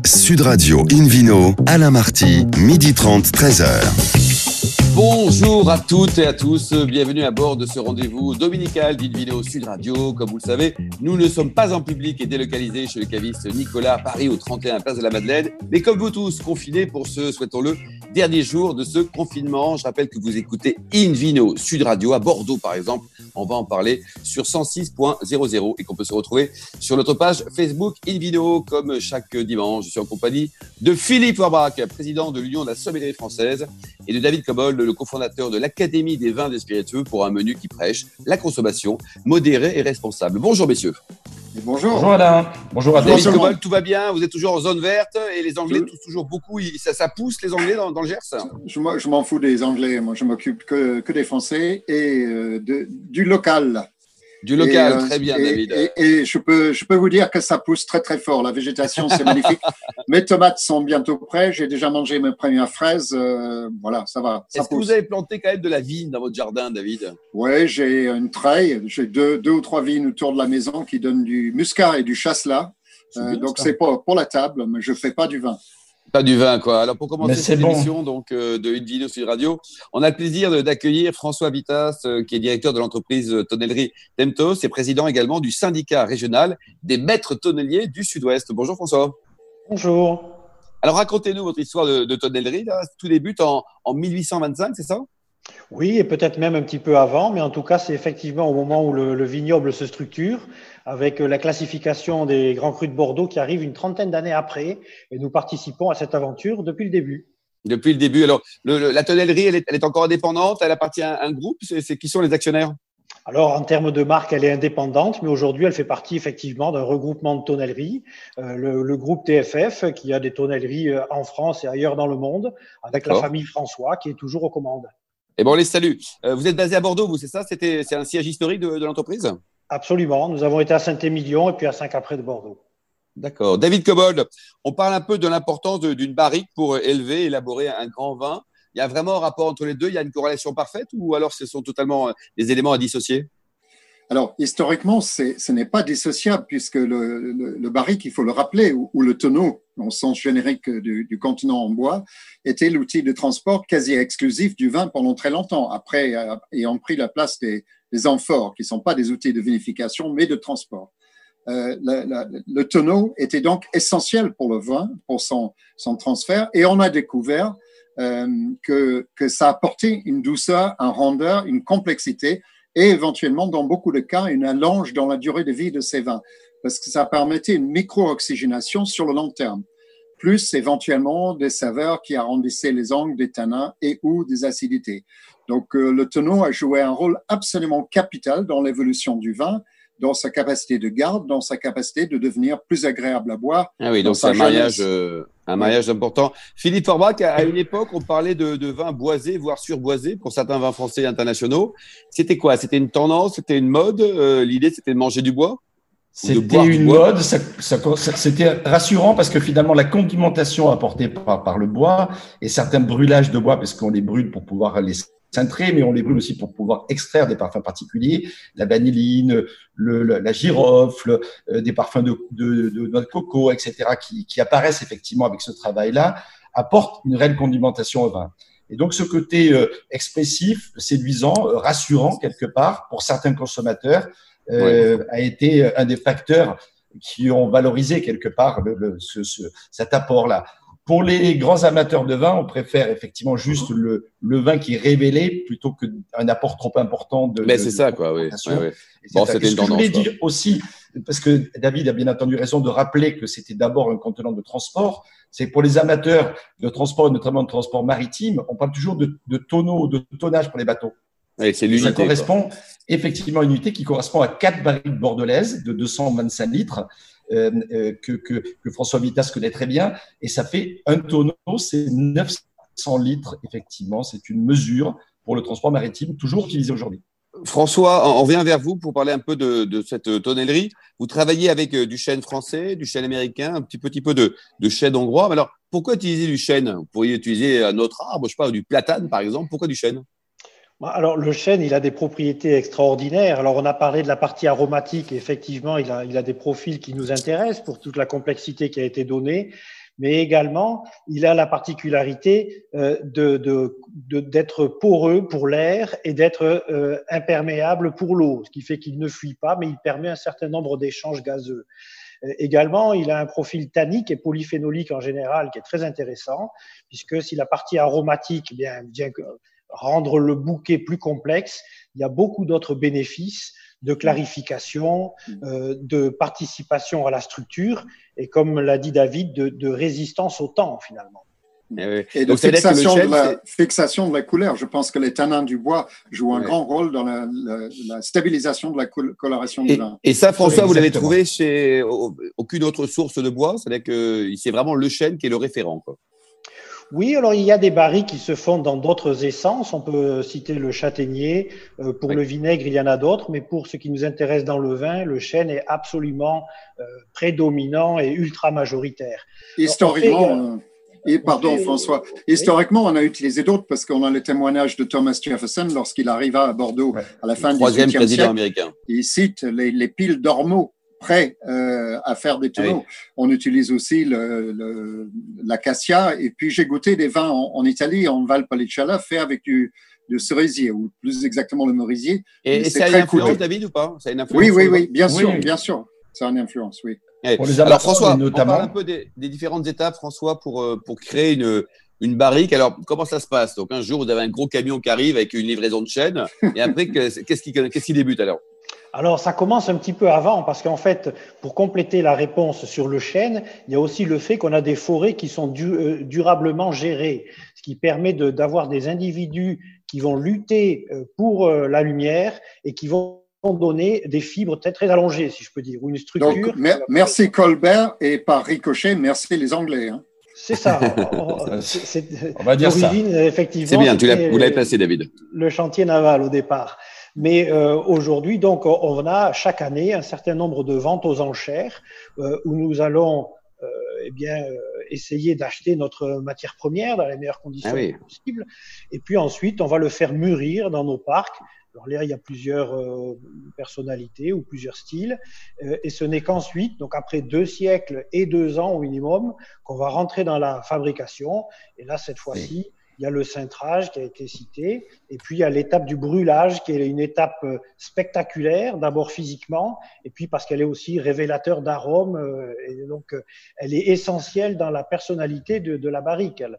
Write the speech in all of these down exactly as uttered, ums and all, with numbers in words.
Sud Radio Invino, Alain Marty, midi trente, treize heures. Bonjour à toutes et à tous, bienvenue à bord de ce rendez-vous dominical d'Invino Sud Radio. Comme vous le savez, nous ne sommes pas en public et délocalisés chez le caviste Nicolas à Paris au trente et un Place de la Madeleine, mais comme vous tous, confinés pour ce, souhaitons-le, dernier jour de ce confinement. Je rappelle que vous écoutez Invino Sud Radio à Bordeaux par exemple, on va en parler sur cent six point zéro zéro et qu'on peut se retrouver sur notre page Facebook Invino comme chaque dimanche. Je suis en compagnie de Philippe Forbach, président de l'Union de la sommellerie française, et de David Cobold, le cofondateur de l'Académie des vins et spiritueux, pour un menu qui prêche la consommation modérée et responsable. Bonjour messieurs. Et bonjour. Bonjour Alain. Bonjour à tous. David Cobold, tout va bien? Vous êtes toujours en zone verte et les Anglais toussent toujours beaucoup. Ça, ça pousse les Anglais dans, dans le Gers? Je, je m'en fous des Anglais. Moi, je m'occupe que, que des Français et euh, de, du local. Du local, et, très bien, et, David. Et, et je, peux, je peux vous dire que ça pousse très, très fort. La végétation, c'est magnifique. Mes tomates sont bientôt prêtes. J'ai déjà mangé mes premières fraises. Euh, voilà, ça va. Ça Est-ce pousse. que vous avez planté quand même de la vigne dans votre jardin, David? Oui, j'ai une treille. J'ai deux, deux ou trois vignes autour de la maison qui donnent du muscat et du chasselas. Euh, donc, c'est pour, pour la table, mais je ne fais pas du vin. Pas du vin, quoi. Alors, pour commencer cette bon. émission donc, euh, de Invino Sud Radio, on a le plaisir de, d'accueillir François Vitas, euh, qui est directeur de l'entreprise tonnellerie Temtos et président également du syndicat régional des maîtres tonneliers du Sud-Ouest. Bonjour François. Bonjour. Alors, racontez-nous votre histoire de, de tonnellerie. Là. Tout débute en, en mille huit cent vingt-cinq, c'est ça? Oui, et peut-être même un petit peu avant, mais en tout cas, c'est effectivement au moment où le, le vignoble se structure, avec la classification des grands crus de Bordeaux qui arrive une trentaine d'années après, et nous participons à cette aventure depuis le début. Depuis le début. Alors, le, le, la tonnellerie, elle est, elle est encore indépendante? Elle appartient à un groupe? C'est, c'est qui sont les actionnaires? Alors, en termes de marque, elle est indépendante, mais aujourd'hui, elle fait partie effectivement d'un regroupement de tonnelleries, euh, le, le groupe T F F, qui a des tonnelleries en France et ailleurs dans le monde, avec D'accord. la famille François, qui est toujours aux commandes. Eh ben, on les salue. Euh, vous êtes basé à Bordeaux, vous, c'est ça? C'était, c'est un siège historique de, de l'entreprise? Absolument. Nous avons été à Saint-Émilion et puis à Saint-Capré de Bordeaux. D'accord. David Cobold, on parle un peu de l'importance de, d'une barrique pour élever, élaborer un grand vin. Il y a vraiment un rapport entre les deux? Il y a une corrélation parfaite ou alors ce sont totalement des éléments à dissocier? Alors, historiquement, c'est, ce n'est pas dissociable puisque le, le, le barrique, il faut le rappeler, ou, ou le tonneau, au sens générique du, du contenant en bois, était l'outil de transport quasi exclusif du vin pendant très longtemps, après euh, ayant pris la place des, des amphores, qui ne sont pas des outils de vinification, mais de transport. Euh, le, le, le tonneau était donc essentiel pour le vin, pour son, son transfert, et on a découvert euh, que, que ça apportait une douceur, un rondeur, une complexité, et éventuellement, dans beaucoup de cas, une allonge dans la durée de vie de ces vins, parce que ça permettait une micro-oxygénation sur le long terme, plus éventuellement des saveurs qui arrondissaient les angles, des tanins et ou des acidités. Donc, euh, le tonneau a joué un rôle absolument capital dans l'évolution du vin, dans sa capacité de garde, dans sa capacité de devenir plus agréable à boire. Ah oui, donc c'est un mariage, euh, un mariage important. Philippe Forbach, à une époque, on parlait de, de vins boisés, voire surboisés, pour certains vins français et internationaux. C'était quoi? C'était une tendance? C'était une mode? euh, L'idée, c'était de manger du bois? C'était une mode, ça, ça, ça, c'était rassurant parce que finalement, la condimentation apportée par, par le bois et certains brûlages de bois, parce qu'on les brûle pour pouvoir les cintrer, mais on les brûle aussi pour pouvoir extraire des parfums particuliers, la vanilline, le, le, la girofle, euh, des parfums de, de, de noix de coco, et cetera, qui, qui apparaissent effectivement avec ce travail-là, apportent une réelle condimentation au vin. Et donc, ce côté euh, expressif, séduisant, euh, rassurant quelque part pour certains consommateurs euh, ouais. a été un des facteurs qui ont valorisé quelque part le, le, ce, ce, cet apport-là. Pour les grands amateurs de vin, on préfère effectivement juste le, le vin qui est révélé plutôt qu'un apport trop important de. Mais c'est de, ça, de quoi, oui. Ouais, ouais. Bon, c'était une tendance. Je voulais dire aussi, parce que David a bien entendu raison de rappeler que c'était d'abord un contenant de transport. C'est pour les amateurs de transport, notamment de transport maritime, on parle toujours de, de tonneau, de tonnage pour les bateaux. Oui, c'est l'unité. Ça correspond quoi. effectivement à une unité qui correspond à quatre barriques bordelaises de deux cent vingt-cinq litres. Euh, euh, que, que, que François Vitas connaît très bien, et ça fait un tonneau, c'est neuf cents litres, effectivement, c'est une mesure pour le transport maritime, toujours utilisée aujourd'hui. François, on revient vers vous pour parler un peu de, de cette tonnellerie. Vous travaillez avec du chêne français, du chêne américain, un petit, petit peu de, de chêne hongrois. Mais alors, pourquoi utiliser du chêne? Vous pourriez utiliser un autre arbre, je sais pas, du platane par exemple. Pourquoi du chêne? Alors, le chêne, il a des propriétés extraordinaires. Alors, on a parlé de la partie aromatique. Et effectivement, il a, il a des profils qui nous intéressent pour toute la complexité qui a été donnée. mais également, il a la particularité euh, de, de, de, d'être poreux pour l'air et d'être euh, imperméable pour l'eau, ce qui fait qu'il ne fuit pas, mais il permet un certain nombre d'échanges gazeux. Également, il a un profil tannique et polyphénolique en général qui est très intéressant, puisque si la partie aromatique vient, vient rendre le bouquet plus complexe, il y a beaucoup d'autres bénéfices de clarification, euh, de participation à la structure et, comme l'a dit David, de, de résistance au temps finalement. Et, et de fixation, chêne, de la, fixation de la couleur. Je pense que les tanins du bois jouent un ouais. grand rôle dans la, la, la stabilisation de la coloration du vin. Et ça, François, vous l'avez trouvé chez aucune autre source de bois? C'est-à-dire que c'est vraiment le chêne qui est le référent, quoi. Oui, alors il y a des barriques qui se font dans d'autres essences. On peut citer le châtaignier. Euh, pour oui. le vinaigre, il y en a d'autres. Mais pour ce qui nous intéresse dans le vin, le chêne est absolument euh, prédominant et ultra majoritaire. Historiquement... Et pardon, François. Historiquement, on a utilisé d'autres parce qu'on a le témoignage de Thomas Jefferson lorsqu'il arriva à Bordeaux ouais. à la fin du dix-huitième siècle. Américain. Il cite les, les piles d'ormeaux prêts euh, à faire des tonneaux. Oui. On utilise aussi le, le, l'acacia. Et puis, j'ai goûté des vins en, en Italie, en Valpolicella, faits avec du, du cerisier, ou plus exactement le merisier. Et, et ça a une influence, cool. David, ou pas? Ça a une influence? Oui, oui, oui, bien sûr, oui. bien sûr. Ça a une influence, oui. Pour les Alors François, notamment... on parle un peu des, des différentes étapes, François, pour, pour créer une, une barrique. Alors, comment ça se passe? Donc, un jour, vous avez un gros camion qui arrive avec une livraison de chêne. Et après, qu'est-ce qui, qu'est-ce qui débute alors? Alors, ça commence un petit peu avant parce qu'en fait, pour compléter la réponse sur le chêne, il y a aussi le fait qu'on a des forêts qui sont du, euh, durablement gérées, ce qui permet de, d'avoir des individus qui vont lutter pour euh, la lumière et qui vont donner des fibres très, très allongées, si je peux dire, ou une structure. Donc, mer- merci Colbert et par ricochet, merci les Anglais. Hein. C'est ça. c'est, c'est, On va dire ça. Effectivement, c'est bien, tu l'as, vous l'avez placé, David. Le chantier naval au départ. Mais euh, aujourd'hui, donc, on a chaque année un certain nombre de ventes aux enchères euh, où nous allons euh, eh bien, euh, essayer d'acheter notre matière première dans les meilleures conditions ah oui. possibles. Et puis ensuite, on va le faire mûrir dans nos parcs. Alors là, il y a plusieurs euh, personnalités ou plusieurs styles. Euh, et ce n'est qu'ensuite, donc après deux siècles et deux ans au minimum, qu'on va rentrer dans la fabrication. Et là, cette fois-ci, oui. il y a le cintrage qui a été cité. Et puis, il y a l'étape du brûlage qui est une étape spectaculaire, d'abord physiquement, et puis parce qu'elle est aussi révélateur d'arômes. Euh, et donc, euh, elle est essentielle dans la personnalité de, de la barrique, elle.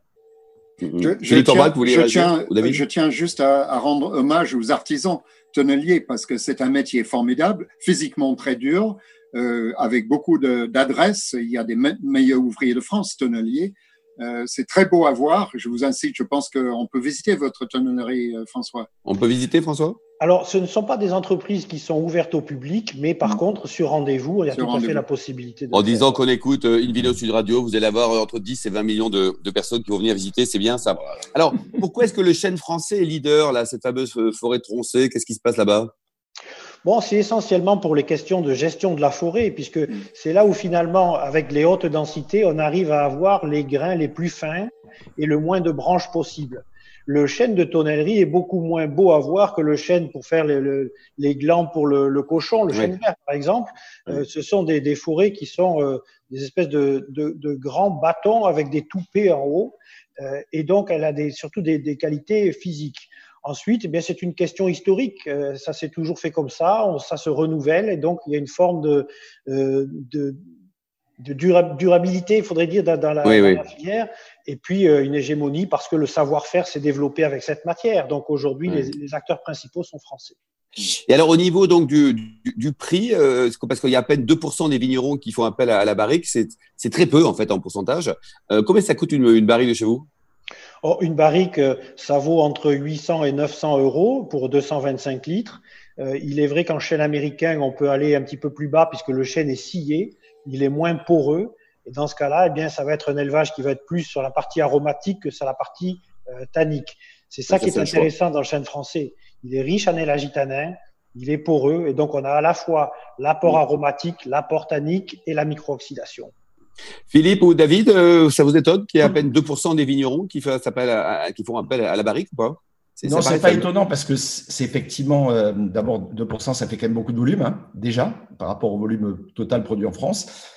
Je, je, tiens, je, tiens, je tiens juste à, à rendre hommage aux artisans tonneliers parce que c'est un métier formidable, physiquement très dur, euh, avec beaucoup de, d'adresse. Il y a des me- meilleurs ouvriers de France tonneliers. Euh, c'est très beau à voir. Je vous incite, je pense qu'on peut visiter votre tonnellerie, euh, François. On peut visiter, François? Alors, ce ne sont pas des entreprises qui sont ouvertes au public, mais par mmh. contre, sur rendez-vous, il y a sur tout rendez-vous. à fait la possibilité de En disant qu'on écoute euh, InVino Sud Radio, vous allez avoir entre dix et vingt millions de, de personnes qui vont venir visiter, c'est bien ça. Alors, pourquoi est-ce que le chêne français est leader, là, cette fameuse forêt troncée? Qu'est-ce qui se passe là-bas? Bon, c'est essentiellement pour les questions de gestion de la forêt, puisque mmh. c'est là où finalement, avec les hautes densités, on arrive à avoir les grains les plus fins et le moins de branches possible. Le chêne de tonnellerie est beaucoup moins beau à voir que le chêne pour faire les, les, les glands pour le, le cochon, le oui. chêne vert par exemple. Oui. Euh, ce sont des, des forêts qui sont euh, des espèces de, de, de grands bâtons avec des toupets en haut, euh, et donc elle a des, surtout des, des qualités physiques. Ensuite, eh bien, c'est une question historique. Euh, ça s'est toujours fait comme ça, on, ça se renouvelle, et donc il y a une forme de, euh, de de durabilité, il faudrait dire, dans la, oui, dans oui. la filière, et puis euh, une hégémonie parce que le savoir-faire s'est développé avec cette matière. Donc aujourd'hui, oui. les, les acteurs principaux sont français. Et alors au niveau donc du, du, du prix, euh, parce qu'il y a à peine deux pour cent des vignerons qui font appel à, à la barrique, c'est, c'est très peu en fait en pourcentage. Euh, combien ça coûte une, une barrique de chez vous? Oh, une barrique, ça vaut entre huit cents et neuf cents euros pour deux cent vingt-cinq litres. Euh, il est vrai qu'en chêne américain, on peut aller un petit peu plus bas puisque le chêne est scié. Il est moins poreux, et dans ce cas-là, eh bien, ça va être un élevage qui va être plus sur la partie aromatique que sur la partie euh, tannique. C'est ça, ça qui est, est intéressant dans le chêne français. Il est riche en élagitanin, il est poreux, et donc on a à la fois l'apport aromatique, l'apport tannique et la micro-oxydation. Philippe ou David, euh, ça vous étonne qu'il y ait à peine deux pour cent des vignerons qui, fait, à, à, qui font appel à la barrique ou pas? C'est, non, c'est pas faible. Étonnant parce que c'est effectivement, euh, d'abord, deux pour cent, ça fait quand même beaucoup de volume, hein, déjà, par rapport au volume total produit en France.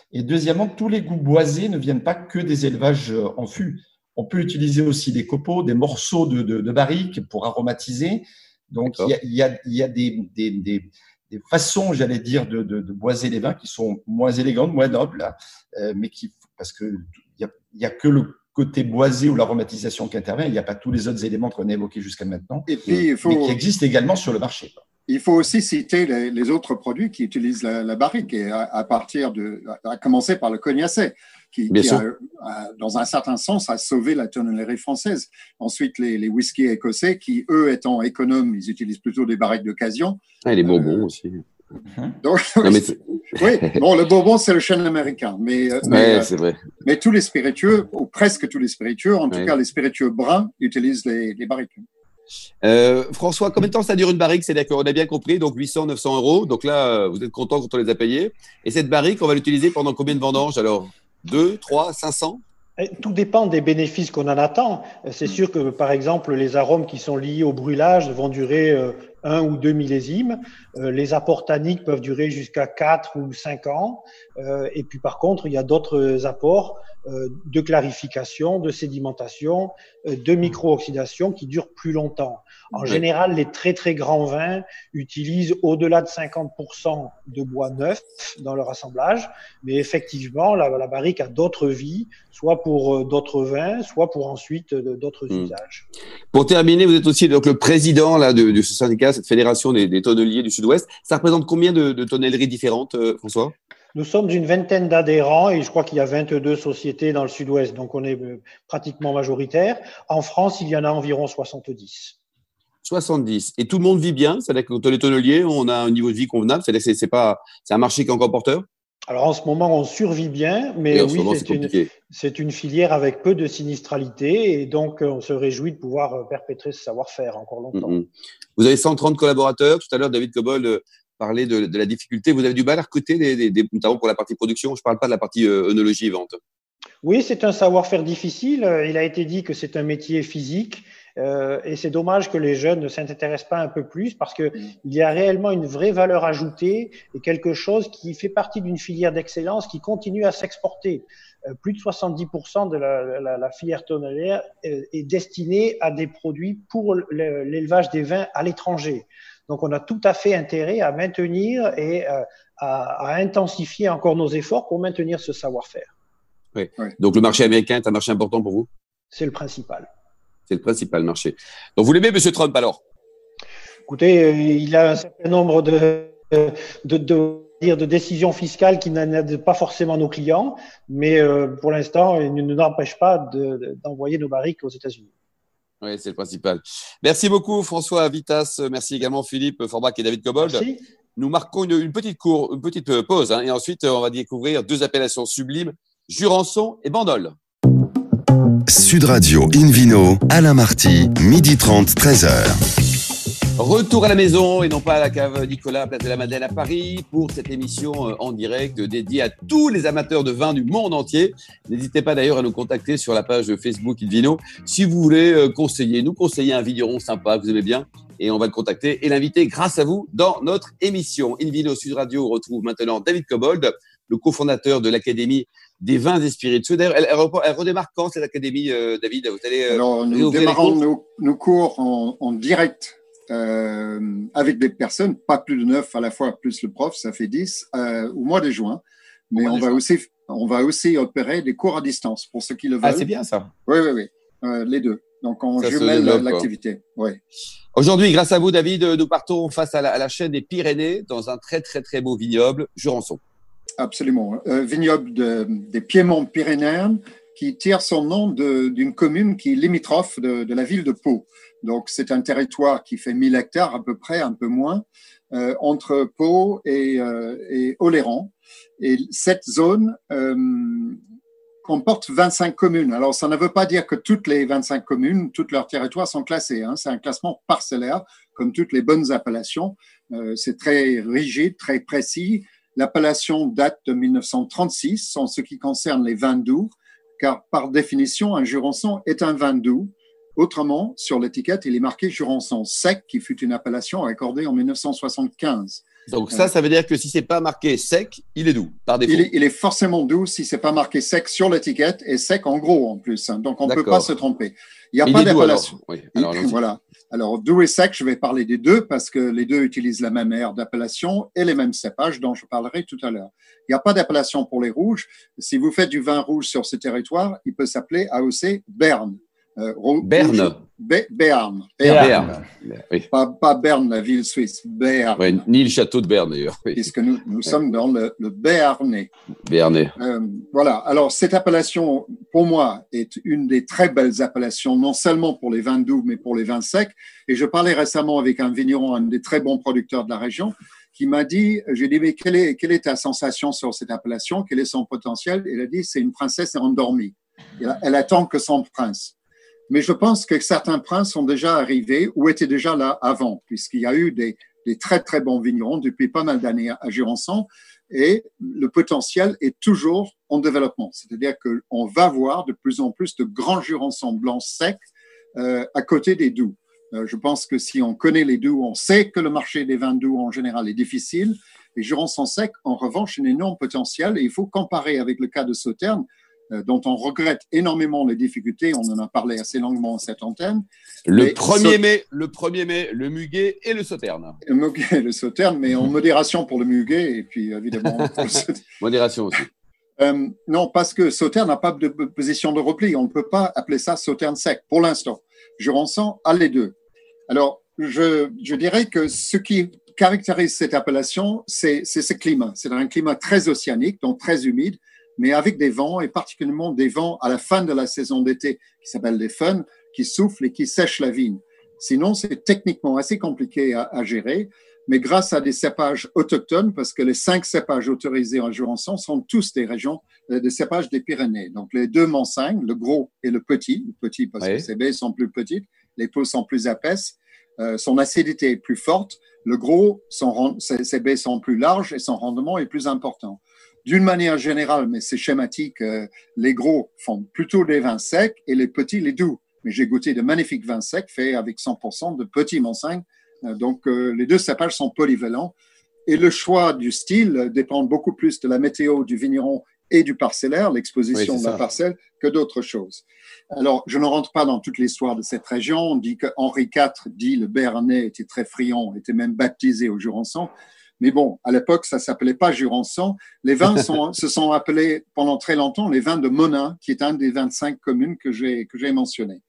Et deuxièmement, tous les goûts boisés ne viennent pas que des élevages en fût. On peut utiliser aussi des copeaux, des morceaux de, de, de barrique pour aromatiser. Donc, il y a, il y a, il y a des, des, des, des façons, j'allais dire, de, de, de boiser les vins qui sont moins élégantes, moins nobles, euh, mais qui, parce que il y a, il y a que le côté boisé ou l'aromatisation qui intervient. Il n'y a pas tous les autres éléments qu'on a évoqués jusqu'à maintenant, et puis, il faut, mais qui existent également sur le marché. Il faut aussi citer les, les autres produits qui utilisent la, la barrique, et à, à partir de, à commencer par le cognacé, qui, qui a, a, dans un certain sens, a sauvé la tonnellerie française. Ensuite, les, les whiskies écossais, qui, eux, étant économes, ils utilisent plutôt des barriques d'occasion. Ah, et les bourbons euh, aussi. Donc, non, mais oui, bon, le bourbon, c'est le chêne américain, mais, ouais, mais, c'est vrai. mais tous les spiritueux, ou presque tous les spiritueux, en tout ouais. cas les spiritueux bruns, utilisent les, les barriques. Euh, François, combien de temps ça dure une barrique? C'est-à-dire qu'on a bien compris, donc huit cents, neuf cents euros. Donc là, vous êtes content quand on les a payés. Et cette barrique, on va l'utiliser pendant combien de vendanges alors? deux, trois, cinq cents? Tout dépend des bénéfices qu'on en attend. C'est sûr que, par exemple, les arômes qui sont liés au brûlage vont durer un ou deux millésimes. Les apports tanniques peuvent durer jusqu'à quatre ou cinq ans. Et puis, par contre, il y a d'autres apports de clarification, de sédimentation, de micro-oxydation qui durent plus longtemps. En oui. général, les très, très grands vins utilisent au-delà de cinquante pour cent de bois neuf dans leur assemblage. Mais effectivement, la, la barrique a d'autres vies, soit pour d'autres vins, soit pour ensuite d'autres mmh. usages. Pour terminer, vous êtes aussi donc le président là, de, de ce syndicat, cette fédération des, des tonneliers du Sud-Ouest. Ça représente combien de, de tonnelleries différentes, euh, François? Nous sommes une vingtaine d'adhérents et je crois qu'il y a vingt-deux sociétés dans le Sud-Ouest, donc on est pratiquement majoritaire. En France, il y en a environ soixante-dix. soixante-dix. Et tout le monde vit bien? C'est-à-dire que quand on est tonnelier, on a un niveau de vie convenable? C'est-à-dire que c'est pas, c'est un marché qui est encore porteur? Alors en ce moment, on survit bien, mais oui, c'est une, c'est une filière avec peu de sinistralité et donc on se réjouit de pouvoir perpétrer ce savoir-faire encore longtemps. Mm-hmm. Vous avez cent trente collaborateurs. Tout à l'heure, David Cobold parlait de, de la difficulté. Vous avez du mal à recruter, des, des, des, notamment pour la partie production. Je ne parle pas de la partie euh, œnologie et vente. Oui, c'est un savoir-faire difficile. Il a été dit que c'est un métier physique. Euh, et c'est dommage que les jeunes ne s'intéressent pas un peu plus parce que il y a réellement une vraie valeur ajoutée et quelque chose qui fait partie d'une filière d'excellence qui continue à s'exporter. Euh, plus de soixante-dix pour cent de la, la, la filière tonnelière est, est destinée à des produits pour l'élevage des vins à l'étranger. Donc, on a tout à fait intérêt à maintenir et euh, à, à intensifier encore nos efforts pour maintenir ce savoir-faire. Oui. Oui. Donc, le marché américain est un marché important pour vous? C'est le principal. C'est le principal marché. Donc, vous l'aimez, M. Trump, alors? Écoutez, euh, il a un certain nombre de, de, de, de, de décisions fiscales qui n'aident pas forcément nos clients, mais euh, pour l'instant, il ne nous empêche pas de, de, d'envoyer nos barriques aux États-Unis. Oui, c'est le principal. Merci beaucoup, François Vitas. Merci également, Philippe Forbach et David Cobold. Merci. Nous marquons une, une, petite, cour, une petite pause hein, et ensuite, on va découvrir deux appellations sublimes, Jurançon et Bandol. Sud Radio Invino, Alain Marty, midi trente, treize heures. Retour à la maison et non pas à la cave Nicolas, place de la Madeleine à Paris pour cette émission en direct dédiée à tous les amateurs de vin du monde entier. N'hésitez pas d'ailleurs à nous contacter sur la page Facebook Invino si vous voulez conseiller, nous conseiller un vigneron sympa que vous aimez bien et on va le contacter et l'inviter grâce à vous dans notre émission. Invino Sud Radio retrouve maintenant David Cobold, le cofondateur de l'Académie des vins et spiritueux. D'ailleurs, elle, elle, elle redémarre quand cette académie, euh, David? Vous allez, euh, Alors, nous démarrons nos, nos cours en, en direct euh, avec des personnes, pas plus de neuf à la fois, plus le prof, ça fait dix, euh, au mois de juin. Mais on va, aussi, on va aussi opérer des cours à distance pour ceux qui le veulent. Ah, c'est bien ça. Oui, oui, oui, euh, les deux. Donc, on jumelle l'activité. Oui. Aujourd'hui, grâce à vous, David, nous partons face à la, à la chaîne des Pyrénées dans un très, très, très beau vignoble, Jurançon. Absolument. Un vignoble de, des Piémonts pyrénéens qui tire son nom de, d'une commune qui est limitrophe de, de la ville de Pau. Donc, c'est un territoire qui fait mille hectares à peu près, un peu moins, euh, entre Pau et, euh, et Oléron. Et cette zone euh, comporte vingt-cinq communes. Alors, ça ne veut pas dire que toutes les vingt-cinq communes, tous leurs territoires sont classés. Hein. C'est un classement parcellaire, comme toutes les bonnes appellations. Euh, c'est très rigide, très précis. L'appellation date de mille neuf cent trente-six en ce qui concerne les vins doux, car par définition, un Jurançon est un vin doux. Autrement, sur l'étiquette, il est marqué Jurançon sec, qui fut une appellation accordée en mille neuf cent soixante-quinze. Donc ça, ça veut dire que si c'est pas marqué sec, il est doux, par défaut. Il est, il est forcément doux si c'est pas marqué sec sur l'étiquette et sec en gros en plus. Hein. Donc on ne peut pas se tromper. Il n'y a il pas d'appellation. Oui. Alors, voilà. Alors doux et sec, je vais parler des deux parce que les deux utilisent la même aire d'appellation et les mêmes cépages dont je parlerai tout à l'heure. Il n'y a pas d'appellation pour les rouges. Si vous faites du vin rouge sur ce territoire, il peut s'appeler A O C Berne. Euh, Berne. Bé Béarn. Béarn. Oui. Pas, pas Berne, la ville suisse. Béarn. Ouais, ni le château de Berne d'ailleurs. Oui. Puisque nous, nous sommes dans le, le Béarnais. Béarnais. Euh, voilà. Alors, cette appellation, pour moi, est une des très belles appellations, non seulement pour les vins doux, mais pour les vins secs. Et je parlais récemment avec un vigneron, un des très bons producteurs de la région, qui m'a dit, j'ai dit, mais quelle est, quelle est ta sensation sur cette appellation? Quel est son potentiel? Il a dit, c'est une princesse endormie. Elle, elle attend que son prince. Mais je pense que certains princes sont déjà arrivés ou étaient déjà là avant, puisqu'il y a eu des, des très, très bons vignerons depuis pas mal d'années à Jurançon et le potentiel est toujours en développement. C'est-à-dire qu'on va voir de plus en plus de grands Jurançons blancs secs euh, à côté des doux. Euh, je pense que si on connaît les doux, on sait que le marché des vins doux en général est difficile. Les Jurançons secs, en revanche, ont un énorme potentiel et il faut comparer avec le cas de Sauternes, dont on regrette énormément les difficultés. On en a parlé assez longuement à cette antenne. Le premier mai, le premier mai, le muguet et le sauterne. Le muguet et le sauterne, mais en modération pour le muguet et puis évidemment pour le sauterne. Modération aussi. Euh, non, parce que sauterne n'a pas de position de repli. On ne peut pas appeler ça sauterne sec pour l'instant. Jurançon a les deux. Alors, je, je dirais que ce qui caractérise cette appellation, c'est ce climat. C'est un climat très océanique, donc très humide, mais avec des vents, et particulièrement des vents à la fin de la saison d'été, qui s'appellent les feunes, qui soufflent et qui sèchent la vigne. Sinon, c'est techniquement assez compliqué à, à gérer, mais grâce à des cépages autochtones, parce que les cinq cépages autorisés en Jurançon sont tous des régions, des cépages des Pyrénées. Donc, les deux Montsingnes, le gros et le petit, le petit parce oui. que ces baies sont plus petites, les peaux sont plus épaisses, euh, son acidité est plus forte, le gros, son, ses, ses baies sont plus larges et son rendement est plus important. D'une manière générale, mais c'est schématique, euh, les gros font plutôt des vins secs et les petits les doux. Mais j'ai goûté de magnifiques vins secs faits avec cent pour cent de petits Montsingnes. Euh, donc, euh, les deux cépages sont polyvalents. Et le choix du style dépend beaucoup plus de la météo du vigneron et du parcellaire, l'exposition oui, de la ça. parcelle, que d'autres choses. Alors, je ne rentre pas dans toute l'histoire de cette région. On dit que Henri quatre, dit le Béarnais, était très friand, était même baptisé au Jurançon. Mais bon, à l'époque, ça s'appelait pas Jurançon. Les vins sont, se sont appelés pendant très longtemps les vins de Monin, qui est un des vingt-cinq communes que j'ai que j'ai mentionné.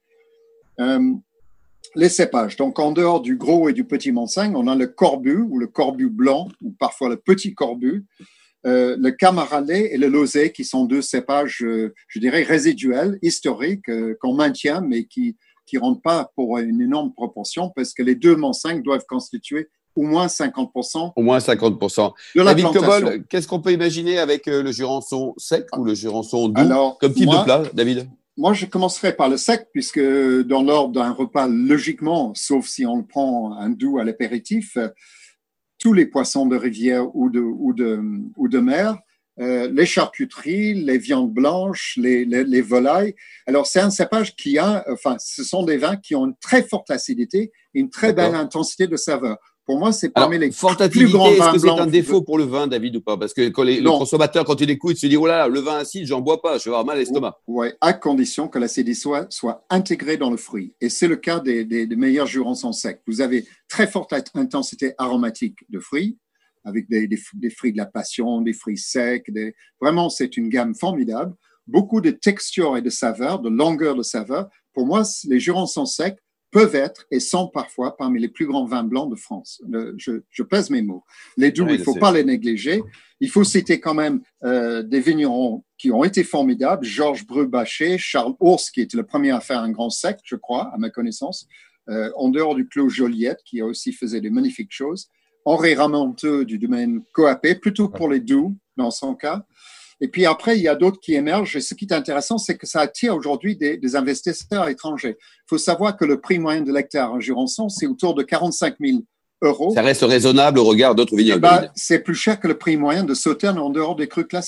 Euh, les cépages. Donc, en dehors du gros et du petit Montsingnes, on a le corbu ou le corbu blanc ou parfois le petit corbu, euh, le camaralais et le lauzet, qui sont deux cépages, euh, je dirais, résiduels, historiques, euh, qu'on maintient, mais qui qui rentrent pas pour une énorme proportion, parce que les deux Montsingnes doivent constituer au moins cinquante pour cent. Au moins cinquante pour cent. De la David plantation. Cobol, qu'est-ce qu'on peut imaginer avec le Jurançon sec ou le Jurançon doux Alors, comme type moi, de plat, David? Moi, je commencerai par le sec, puisque dans l'ordre d'un repas, logiquement, sauf si on prend un doux à l'apéritif, tous les poissons de rivière ou de, ou de, ou de mer, euh, les charcuteries, les viandes blanches, les, les, les volailles. Alors, c'est un cépage qui a, enfin, ce sont des vins qui ont une très forte acidité et une très belle intensité de saveur. Pour moi, c'est parmi Alors, les forte plus grands vins blancs. Est-ce que c'est un défaut pour le vin, David, ou pas? Parce que quand les, le consommateur, quand il écoute, se dit « Oh là là, le vin acide, j'en bois pas, je vais avoir mal à l'estomac. » Oui, à condition que l'acidité soit, soit intégrée dans le fruit. Et c'est le cas des, des, des meilleurs Jurançons secs. Vous avez très forte intensité aromatique de fruits, avec des, des, des fruits de la passion, des fruits secs. Des... Vraiment, c'est une gamme formidable. Beaucoup de texture et de saveur, de longueur de saveur. Pour moi, les Jurançons secs peuvent être et sont parfois parmi les plus grands vins blancs de France. Le, je, je pèse mes mots. Les doux, oui, il ne faut pas les négliger. Il faut citer quand même euh, des vignerons qui ont été formidables. Georges Bru-Bachet, Charles Ours, qui était le premier à faire un grand sec, je crois, à ma connaissance, euh, en dehors du Clos Joliette, qui a aussi fait des magnifiques choses. Henri Ramonteux du domaine Coapé, plutôt pour les doux, dans son cas. Et puis après, il y a d'autres qui émergent. Et ce qui est intéressant, c'est que ça attire aujourd'hui des, des investisseurs étrangers. Il faut savoir que le prix moyen de l'hectare en Jurançon, c'est autour de quarante-cinq mille euros. Ça reste raisonnable au regard d'autres vignobles. Ben, c'est plus cher que le prix moyen de Sauternes en dehors des crus classés. Hein.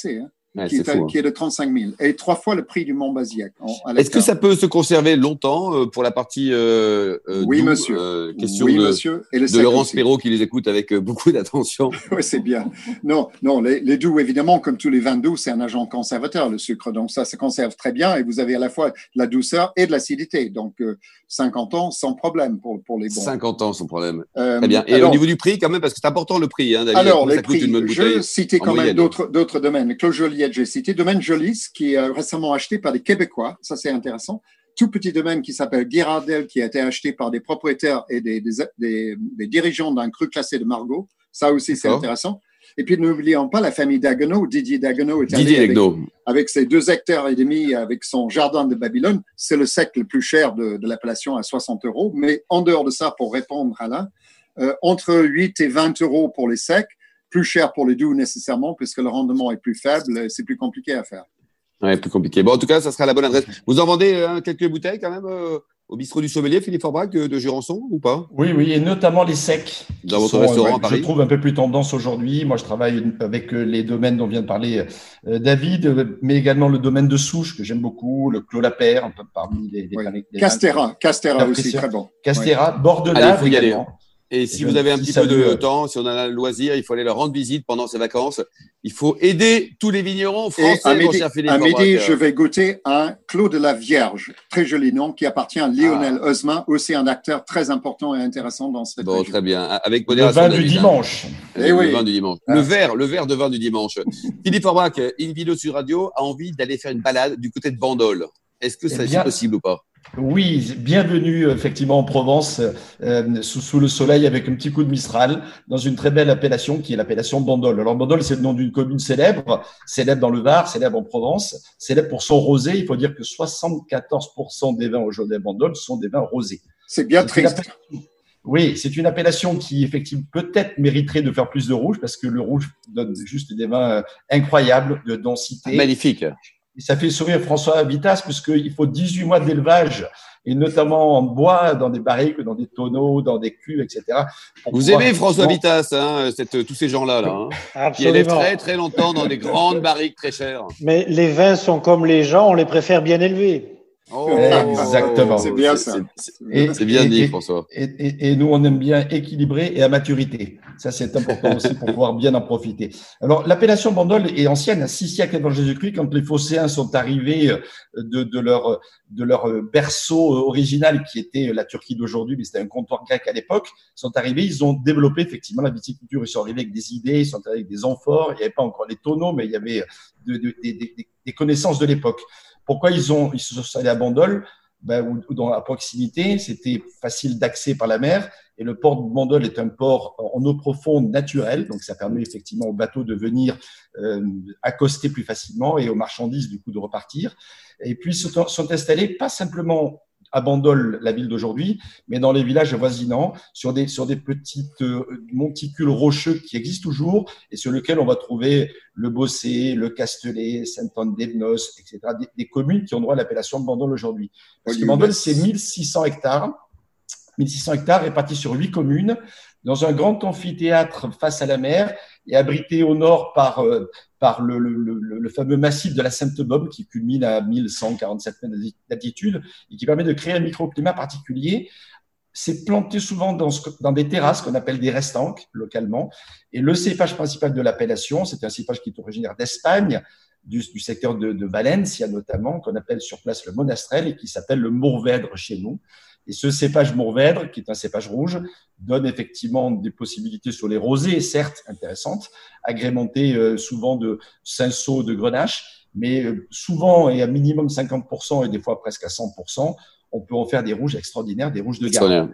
Ouais, qui, est, fou, hein. qui est de trente-cinq mille et trois fois le prix du Mont-Bazillac. Est-ce que ça peut se conserver longtemps euh, pour la partie euh, euh, Oui, doux, monsieur. Euh, question oui, de, monsieur. Et le de Laurent aussi. Spéraud qui les écoute avec euh, beaucoup d'attention. Oui, c'est bien. Non, non les, les doux, évidemment, comme tous les vins doux, c'est un agent conservateur, le sucre. Donc, ça se conserve très bien et vous avez à la fois de la douceur et de l'acidité. Donc, euh, cinquante ans sans problème pour, pour les bons. cinquante ans sans problème. Euh, Très bien. Et alors, au niveau du prix, quand même, parce que c'est important le prix, hein, David. Alors, ça les coûte prix, une bonne bouteille je citais quand moyenne. même d'autres, d'autres domaines. Clos Joliette, j'ai cité. Domaine Jolis, qui est récemment acheté par des Québécois. Ça, c'est intéressant. Tout petit domaine qui s'appelle Guérardel, qui a été acheté par des propriétaires et des, des, des, des dirigeants d'un cru classé de Margaux. Ça aussi, c'est intéressant. Et puis, n'oublions pas la famille Daguenot. Didier Daguenot est allé avec, avec ses deux hectares et demi, avec son jardin de Babylone. C'est le sec le plus cher de, de l'appellation à soixante euros. Mais en dehors de ça, pour répondre à là, euh, entre huit et vingt euros pour les secs, plus cher pour les doux nécessairement, puisque le rendement est plus faible, c'est plus compliqué à faire. Oui, plus compliqué. Bon, en tout cas, ça sera la bonne adresse. Vous en vendez euh, quelques bouteilles quand même euh, au bistrot du Sommelier, Philippe Forbach, de, de Jurançon, ou pas? Oui, oui, et notamment les secs. Dans votre sont, restaurant ouais, à Paris? Je trouve un peu plus tendance aujourd'hui. Moi, je travaille avec les domaines dont vient de parler euh, David, mais également le domaine de Souche, que j'aime beaucoup, le Clos Lapeyre, un peu parmi les… les, oui. les, les Castera, Castera aussi, très bon. Castera, oui. Bordelave également. Et si et vous avez un petit peu de euh... temps, si on a le loisir, il faut aller leur rendre visite pendant ces vacances. Il faut aider tous les vignerons français. Et à midi, à midi je vais goûter un Clos de la Vierge, très joli nom, qui appartient à Lionel ah. Haussmann, aussi un acteur très important et intéressant dans cette bon, région. Très bien. Avec le vin du dimanche. Hein. Et le oui. vin du dimanche. Ah. Le verre, le verre de vin du dimanche. Philippe Forbach, InVino sur Radio, a envie d'aller faire une balade du côté de Bandol. Est-ce que c'est eh possible ou pas? Oui, bienvenue effectivement en Provence, euh, sous, sous le soleil avec un petit coup de Mistral, dans une très belle appellation qui est l'appellation Bandol. Alors Bandol, c'est le nom d'une commune célèbre, célèbre dans le Var, célèbre en Provence, célèbre pour son rosé. Il faut dire que soixante-quatorze pour cent des vins au Jaudet Bandol sont des vins rosés. C'est bien triste. Oui, c'est une appellation qui, effectivement, peut-être mériterait de faire plus de rouge parce que le rouge donne juste des vins incroyables de densité. Magnifique. Et ça fait sourire François Habitas puisqu'il faut dix-huit mois d'élevage et notamment en bois, dans des barriques, dans des tonneaux, dans des cuves, et cetera. Vous pouvoir... aimez François Habitas, hein, cette, tous ces gens-là, là, hein, qui élèvent très très longtemps dans des grandes barriques très chères. Mais les vins sont comme les gens, on les préfère bien élevés. Oh, exactement. C'est bien ça. C'est bien dit, François. Et, et, et nous, on aime bien équilibrer et à maturité. Ça, c'est important aussi pour pouvoir bien en profiter. Alors, l'appellation Bandol est ancienne, à six siècles avant Jésus-Christ, quand les Phocéens sont arrivés de, de leur de leur berceau original, qui était la Turquie d'aujourd'hui, mais c'était un comptoir grec à l'époque. Ils sont arrivés, ils ont développé effectivement la viticulture. Ils sont arrivés avec des idées, ils sont arrivés avec des amphores. Il n'y avait pas encore les tonneaux, mais il y avait de, de, de, de, des connaissances de l'époque. Pourquoi ils ont ils se sont allés à Bandol, ben, ou, ou dans la proximité, c'était facile d'accès par la mer, et le port de Bandol est un port en eau profonde naturelle, donc ça permet effectivement aux bateaux de venir euh, accoster plus facilement et aux marchandises du coup de repartir. Et puis sont, sont installés pas simplement à Bandol, la ville d'aujourd'hui, mais dans les villages voisinants, sur des, sur des petites euh, monticules rocheux qui existent toujours et sur lesquels on va trouver le Bossé, le Castellet, Sainte-Anne-d'Evnos, et cetera, des, des communes qui ont droit à l'appellation de Bandol aujourd'hui. Parce que Bandol, c'est mille six cents hectares, mille six cents hectares répartis sur huit communes, dans un grand amphithéâtre face à la mer et abrité au nord par, euh, par le, le, le, le fameux massif de la Sainte-Baume qui culmine à mille cent quarante-sept mètres d'altitude et qui permet de créer un microclimat particulier. C'est planté souvent dans, ce, dans des terrasses qu'on appelle des restanques localement. Et le cépage principal de l'appellation, c'est un cépage qui est originaire d'Espagne, du, du secteur de, de Valencia notamment, qu'on appelle sur place le Monastrell et qui s'appelle le Mourvèdre chez nous. Et ce cépage Mourvèdre, qui est un cépage rouge, donne effectivement des possibilités sur les rosés, certes intéressantes, agrémentées euh, souvent de cinsault, de grenache, mais euh, souvent et à minimum cinquante pour cent et des fois presque à cent pour cent, on peut en faire des rouges extraordinaires, des rouges de garde.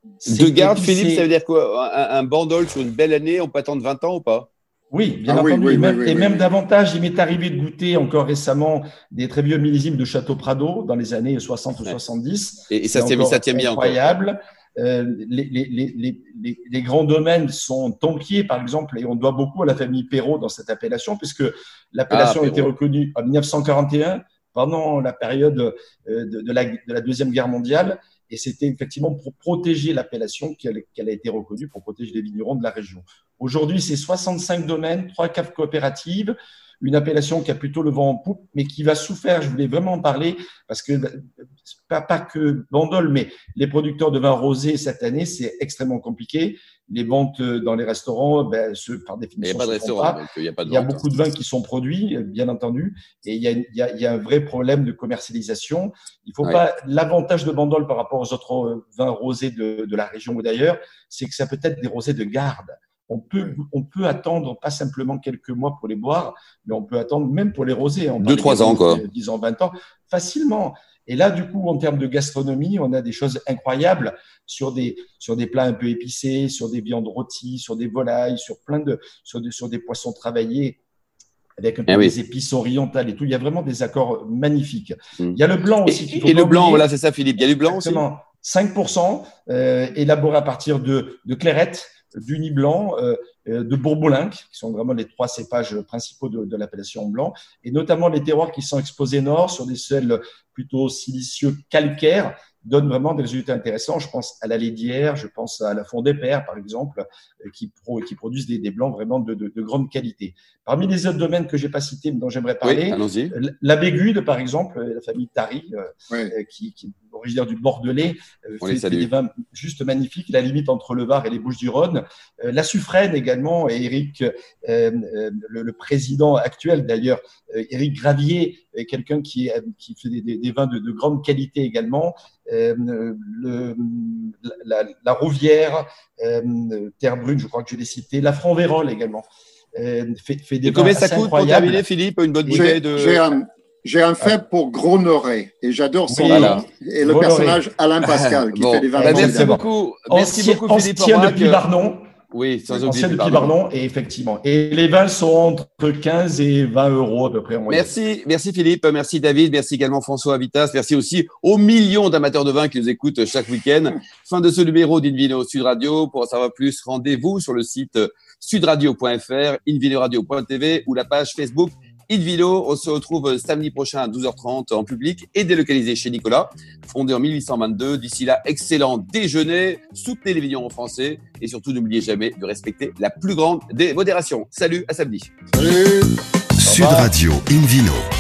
De garde, Philippe, ça veut dire quoi? Un, un Bandol sur une belle année, on peut attendre vingt ans ou pas? Oui, bien ah, entendu, oui, oui, et même, oui, oui, et oui, même oui. davantage. Il m'est arrivé de goûter encore récemment des très vieux millésimes de Château Prado dans les années soixante ou ouais. soixante-dix. Et, et ça, tient, ça tient bien incroyable. encore. Euh, les, les, les, les, les grands domaines sont Tempier, par exemple, et on doit beaucoup à la famille Perrault dans cette appellation, puisque l'appellation ah, a été reconnue en mille neuf cent quarante et un pendant la période de, de, la, de la Deuxième Guerre mondiale. Et c'était effectivement pour protéger l'appellation qu'elle, qu'elle a été reconnue, pour protéger les vignerons de la région. Aujourd'hui, c'est soixante-cinq domaines, trois caves coopératives, une appellation qui a plutôt le vent en poupe, mais qui va souffrir. Je voulais vraiment en parler parce que pas, pas que Bandol, mais les producteurs de vins rosés cette année, c'est extrêmement compliqué. Les ventes dans les restaurants, ben, ceux, par définition, il n'y a pas de restaurant, pas. donc il n'y a pas de Il y a vente. beaucoup de vins qui sont produits, bien entendu, et il y a, il y a, il y a un vrai problème de commercialisation. Il faut Ouais. pas, l'avantage de Bandol par rapport aux autres vins rosés de, de la région ou d'ailleurs, c'est que ça peut être des rosés de garde. On peut, on peut attendre pas simplement quelques mois pour les boire, mais on peut attendre même pour les rosés. Deux, trois ans, quoi. dix ans, vingt ans, facilement. Et là, du coup, en termes de gastronomie, on a des choses incroyables sur des, sur des plats un peu épicés, sur des viandes rôties, sur des volailles, sur plein de, sur des, sur des poissons travaillés avec un peu eh des oui. épices orientales et tout. Il y a vraiment des accords magnifiques. Mm. Il y a le blanc aussi. Et, qu'il faut et pas le blanc, oublier. voilà, c'est ça, Philippe. Il y a du blanc aussi. Exactement. cinq pour cent euh, élaboré à partir de, de clairette, d'uni blanc, euh, de bourbolinque, qui sont vraiment les trois cépages principaux de, de l'appellation blanc, et notamment les terroirs qui sont exposés nord sur des sols plutôt silicieux calcaires, donnent vraiment des résultats intéressants. Je pense à la Laitière, je pense à la Fond des Pères, par exemple, qui, pro, qui produisent des, des blancs vraiment de, de, de grande qualité. Parmi les autres domaines que j'ai pas cités, mais dont j'aimerais parler, Oui, allons-y. la Bégude, par exemple, la famille Tari, euh, Oui. qui, qui est originaire du Bordelais, euh, On fait, les salue. fait des vins juste magnifiques, la limite entre le Var et les Bouches-du-Rhône. Euh, la Suffrène également, et Éric, euh, euh, le, le président actuel d'ailleurs, euh, Éric Gravier, est quelqu'un qui, qui fait des, des, des vins de, de grande qualité également. Euh, le, la, la Rouvière, euh, Terre Brune, je crois que je l'ai cité, la Franc-Vérole également. Euh, fait, fait des Et combien vins ça assez coûte pour incroyables. terminer, Philippe, une bonne J'ai bouteille de… j'ai un, j'ai un fait pour Gros Noré et j'adore son Oui, nom voilà. et le Gros personnage Alain Pascal qui Bon, fait des vins bah, merci formidables. beaucoup. Merci Ancien, beaucoup, Philippe ancien Aubrac. depuis Barnon. Oui, sans oublier Ancien Philippe depuis Barnon. Barnon, et effectivement. Et les vins sont entre quinze et vingt euros à peu près en moyenne. Merci, merci Philippe, merci David, merci également François Avitas, merci aussi aux millions d'amateurs de vin qui nous écoutent chaque week-end. Fin de ce numéro d'Invino Sud Radio. Pour en savoir plus, rendez-vous sur le site sudradio point f r, invinoradio point t v ou la page Facebook Invino. On se retrouve samedi prochain à douze heures trente en public et délocalisé chez Nicolas, fondé en mille huit cent vingt-deux. D'ici là, excellent déjeuner, soutenez les vignerons français et surtout n'oubliez jamais de respecter la plus grande des modérations. Salut, à samedi. Salut. Sud Radio Invino.